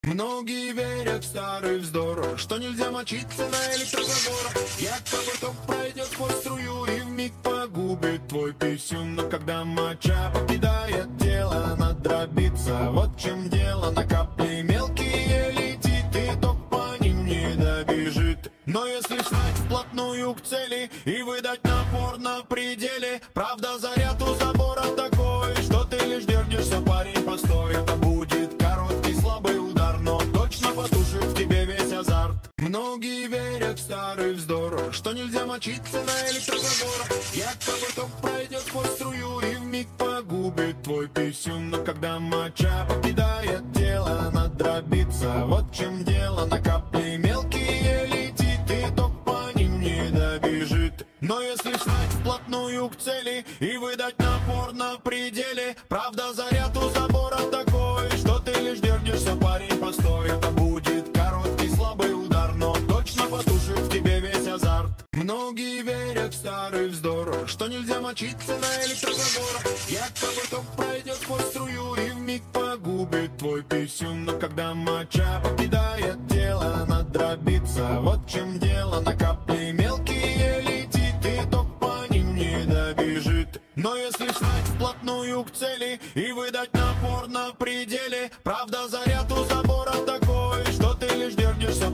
Многие верят в старый вздор, что нельзя мочиться на электрозаборах. Якобы ток пройдет сквозь струю и вмиг погубит твой писюн. Но когда моча покидает тело, надо дробиться. Вот в чем дело, на капли мелкие летит, и ток по ним не добежит. Но если встать вплотную к цели и выдать напор на пределе, правда заряд у забора такой, что ты лишь дернешься, парень, постой. Это будет короткий слабый удар, но точно потушит в тебе весь азарт. Многие верят в старый вздор, что нельзя мочиться на электрозаборах. Якобы ток пройдет сквозь струю и вмиг погубит твой писюн. Но когда моча покидает тело, надо дробиться. Вот в чем дело, на капли мелкие летит, и ток по ним не добежит. Но если встать вплотную к цели и выдать напор на пределе, правда заряд у забора такой, что ты лишь дернешься, парень, постой. Это будет короткий слабый удар, но точно потушит в тебе весь азарт. Многие верят в старый вздор, что нельзя мочиться на электрозаборах. Якобы ток пройдет сквозь струю и вмиг погубит твой писюн. Но когда моча покидает тело, надо дробиться. Вот в чем дело, на капли мелкие летит, и ток по ним не добежит. Но если встать вплотную к цели и выдать напор на пределе, правда заряд